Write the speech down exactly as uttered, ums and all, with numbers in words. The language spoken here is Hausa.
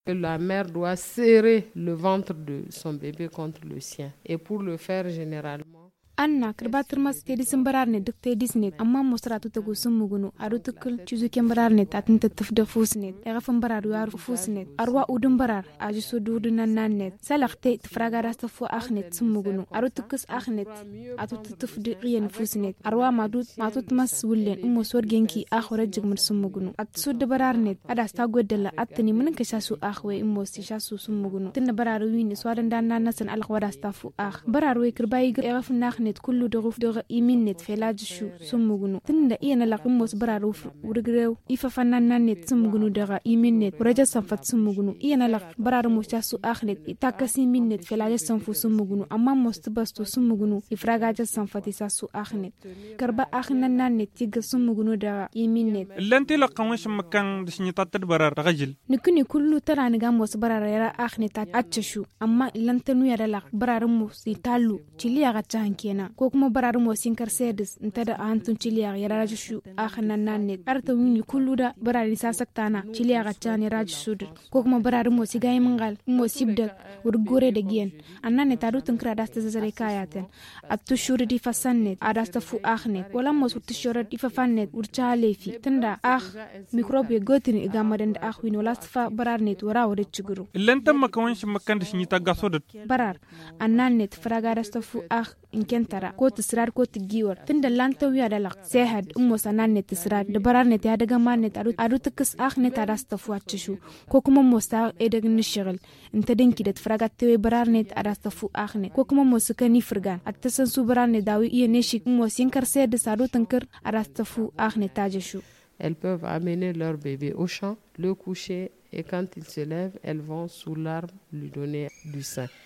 que la mère doit serrer le ventre de son bébé contre le sien. Et pour le faire, généralement, anna kirbatir mas tedis bararne duk tedis net amma mosratu tagu sumugunu aru tukul chuzu kembararne tatinta tafda fusnet era fam barar yar fusnet arwa udum barar aju sududu nannet salaqte tfraga rasta fu akhnet sumugunu aru tukus akhnet atu tufdi riyen fusnet arwa madut matut mas wullen ummo sorgenki akhora jigmur sumugunu at sud bararnet ada sta godella atni mun kashasu akhwe ummo sishasu sumugunu tinna bararu wini swadan dan nasan alkhwada sta fu akh bararu kirbayi era fna net kullu doguf doga iminnet felajshu sumugunu tinda iyana laqum mos bararuf urgrew ifa fannan net sumugunu doga iminnet raja sanfat sumugunu iyana laq bararu mustasu akhnet itakasi minnet felajs sanfu sumugunu amma mostabastu sumugunu ifragaja sanfati sasu akhnet karba akhnan net tiga sumugunu doga iminnet lanti laqawish makan dishni tatad barar rajil nikuni kullu tarani gam mos barara yara akhnet atchashu amma lantanu yara laq bararu musitalu chiliya gacha ko kuma bararu mo sinkar sedis ntada antun chiliya ya rajushu akhana nanne arta wini kulluda barari sasaktana chiliya gachani rajushu ko kuma bararu mo sigay mangal mo sibda urgore de gien annane tadu tunkra dasta zare kayaten attu shuridi fasanne adasta fu akhne wala mo surti shuridi fafanne urchale fi tanda akh microbe gotini igamaden akhwin wala safa bararne wara wada chiguru lantam makawansh makan dishni tagasodot barar annane fraga dasta fu akh inkentara ko tisrar ko tigiwar tunda lanta wiya da laq sehad ummo sananne tisrar da bararne ta daga manne ta adu tikus akhne ta rasta fu achishu ko kuma mosta edagin shigil inta dinki da fragat te bararne ta rasta fu akhne ko kuma mosukani furgan attasan su bararne dawi iya ne shi ummo sinkar sed da sadu tankar rasta fu akhne ta jashu. Elles peuvent amener leur bébé au champ, le coucher et quand il se lève, elles vont sous l'arbre lui donner du sein.